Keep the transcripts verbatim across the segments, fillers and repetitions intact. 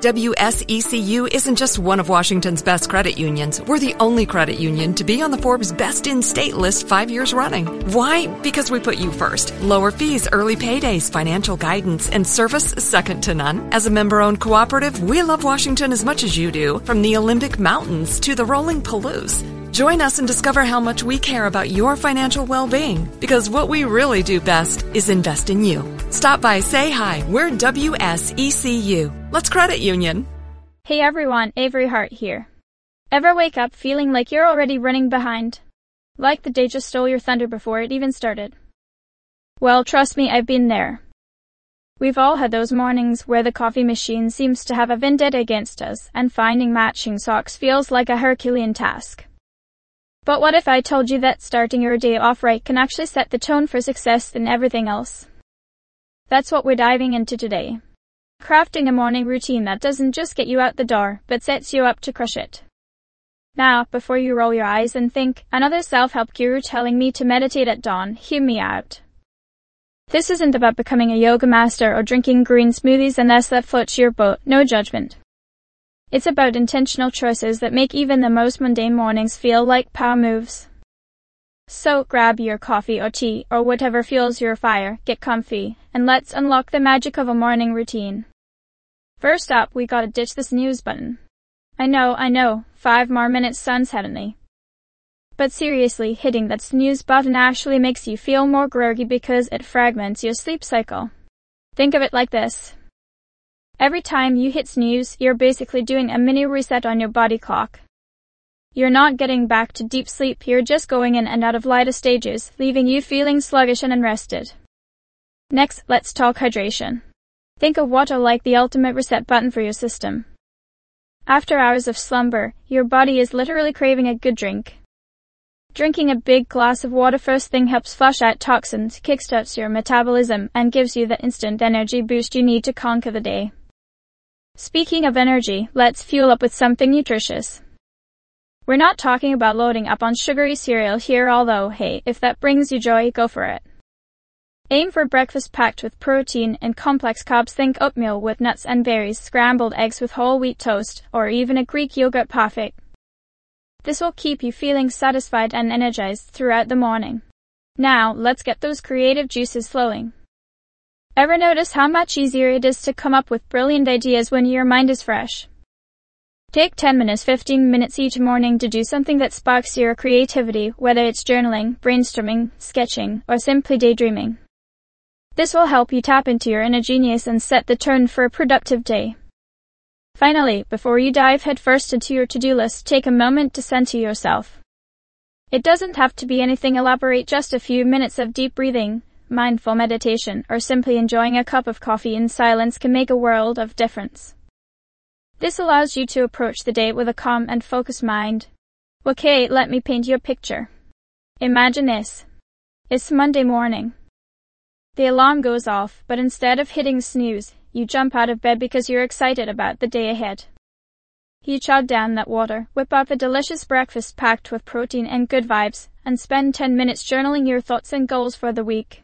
W S E C U isn't just one of Washington's best credit unions. We're the only credit union to be on the Forbes Best in State list five years running. Why? Because we put you first. Lower fees, early paydays, financial guidance, and service second to none. As a member-owned cooperative, we love Washington as much as you do, from the Olympic Mountains to the rolling Palouse. Join us and discover how much we care about your financial well-being, because what we really do best is invest in you. Stop by, say hi. We're W S E C U. Let's credit union. Hey everyone, Avery Hart here. Ever wake up feeling like you're already running behind? Like the day just stole your thunder before it even started? Well, trust me, I've been there. We've all had those mornings where the coffee machine seems to have a vendetta against us, and finding matching socks feels like a Herculean task. But what if I told you that starting your day off right can actually set the tone for success in everything else? That's what we're diving into today. Crafting a morning routine that doesn't just get you out the door, but sets you up to crush it. Now, before you roll your eyes and think, another self-help guru telling me to meditate at dawn, hear me out. This isn't about becoming a yoga master or drinking green smoothies unless that floats your boat, no judgment. It's about intentional choices that make even the most mundane mornings feel like power moves. So grab your coffee or tea or whatever fuels your fire, get comfy, and let's unlock the magic of a morning routine. First up, we gotta ditch the snooze button. I know, I know, five more minutes sounds heavenly. But seriously, hitting that snooze button actually makes you feel more groggy because it fragments your sleep cycle. Think of it like this. Every time you hit snooze, you're basically doing a mini reset on your body clock. You're not getting back to deep sleep, you're just going in and out of lighter stages, leaving you feeling sluggish and unrested. Next, let's talk hydration. Think of water like the ultimate reset button for your system. After hours of slumber, your body is literally craving a good drink. Drinking a big glass of water first thing helps flush out toxins, kickstarts your metabolism, and gives you the instant energy boost you need to conquer the day. Speaking of energy, let's fuel up with something nutritious. We're not talking about loading up on sugary cereal here, although, hey, if that brings you joy, go for it. Aim for breakfast packed with protein and complex carbs. Think oatmeal with nuts and berries, scrambled eggs with whole wheat toast, or even a Greek yogurt parfait. This will keep you feeling satisfied and energized throughout the morning. Now, let's get those creative juices flowing. Ever notice how much easier it is to come up with brilliant ideas when your mind is fresh? Take ten minutes, fifteen minutes each morning to do something that sparks your creativity, whether it's journaling, brainstorming, sketching, or simply daydreaming. This will help you tap into your inner genius and set the tone for a productive day. Finally, before you dive headfirst into your to-do list, take a moment to center yourself. It doesn't have to be anything elaborate, just a few minutes of deep breathing, mindful meditation, or simply enjoying a cup of coffee in silence can make a world of difference. This allows you to approach the day with a calm and focused mind. Okay, let me paint you a picture. Imagine this. It's Monday morning. The alarm goes off, but instead of hitting snooze, you jump out of bed because you're excited about the day ahead. You chug down that water, whip up a delicious breakfast packed with protein and good vibes, and spend ten minutes journaling your thoughts and goals for the week.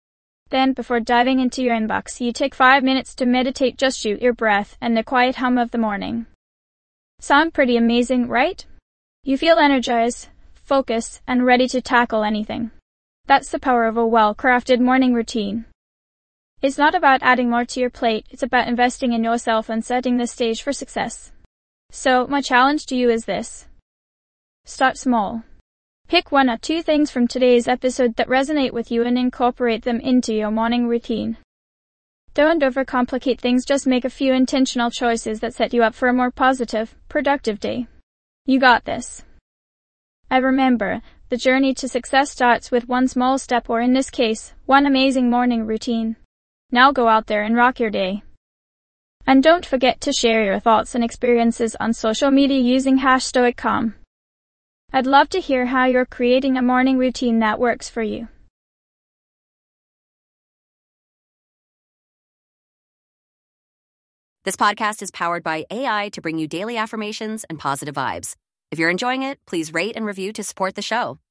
Then, before diving into your inbox, you take five minutes to meditate, just you, your breath, and the quiet hum of the morning. Sound pretty amazing, right? You feel energized, focused, and ready to tackle anything. That's the power of a well-crafted morning routine. It's not about adding more to your plate, it's about investing in yourself and setting the stage for success. So, my challenge to you is this. Start small. Pick one or two things from today's episode that resonate with you and incorporate them into your morning routine. Don't overcomplicate things, just make a few intentional choices that set you up for a more positive, productive day. You got this. And remember, the journey to success starts with one small step, or in this case, one amazing morning routine. Now go out there and rock your day. And don't forget to share your thoughts and experiences on social media using hashtag StoicCalm. I'd love to hear how you're creating a morning routine that works for you. This podcast is powered by A I to bring you daily affirmations and positive vibes. If you're enjoying it, please rate and review to support the show.